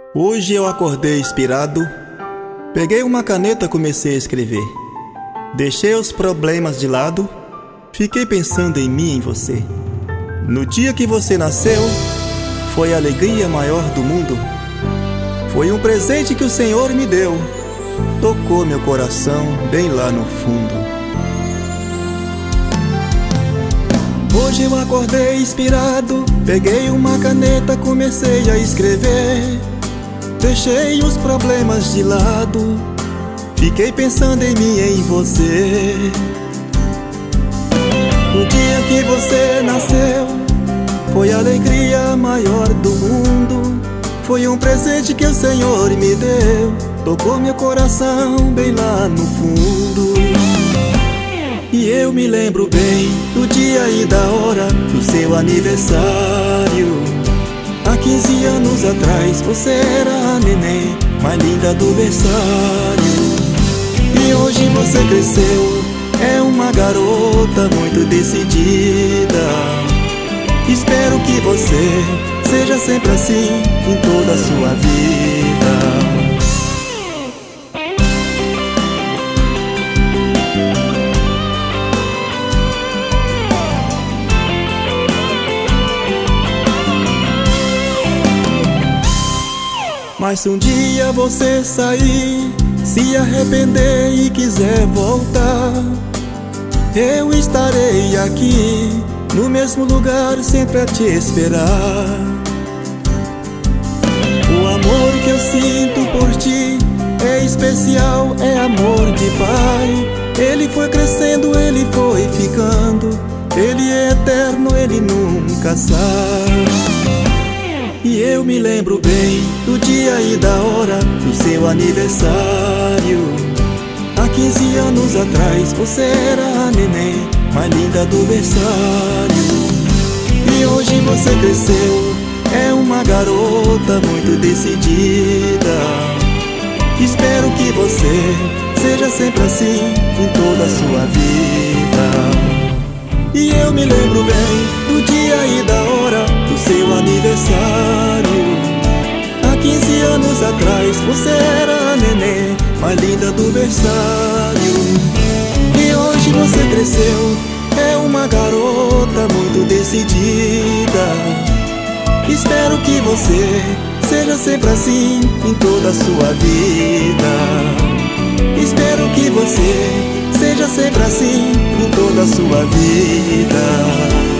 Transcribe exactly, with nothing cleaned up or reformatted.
Hoje eu acordei inspirado, peguei uma caneta e comecei a escrever. Deixei os problemas de lado, fiquei pensando em mim e em você. No dia que você nasceu, foi a alegria maior do mundo. Foi um presente que o Senhor me deu, tocou meu coração bem lá no fundo. Hoje eu acordei inspirado, peguei uma caneta, comecei a escrever. Deixei os problemas de lado, fiquei pensando em mim e em você. O dia que você nasceu, foi a alegria maior do mundo. Foi um presente que o Senhor me deu, tocou meu coração bem lá no fundo. E eu me lembro bem do dia e da hora do seu aniversário. Há quinze anos atrás você era a neném mais linda do berçário. E hoje você cresceu, é uma garota muito decidida. Espero que você seja sempre assim em toda a sua vida. Mas se um dia você sair, se arrepender e quiser voltar, eu estarei aqui, no mesmo lugar, sempre a te esperar. O amor que eu sinto por ti é especial, é amor de pai. Ele foi crescendo, ele foi ficando, ele é eterno, ele nunca sai. E eu me lembro bem do dia e da hora do seu aniversário. Há quinze anos atrás você era a neném mais linda do berçário. E hoje você cresceu, é uma garota muito decidida. Espero que você seja sempre assim em toda a sua vida. E eu me lembro bem do dia e da hora do seu aniversário. Há quinze anos atrás você era a neném mais linda do berçário. E hoje você cresceu, é uma garota muito decidida. Espero que você seja sempre assim em toda a sua vida. Espero que você seja sempre assim em toda a sua vida.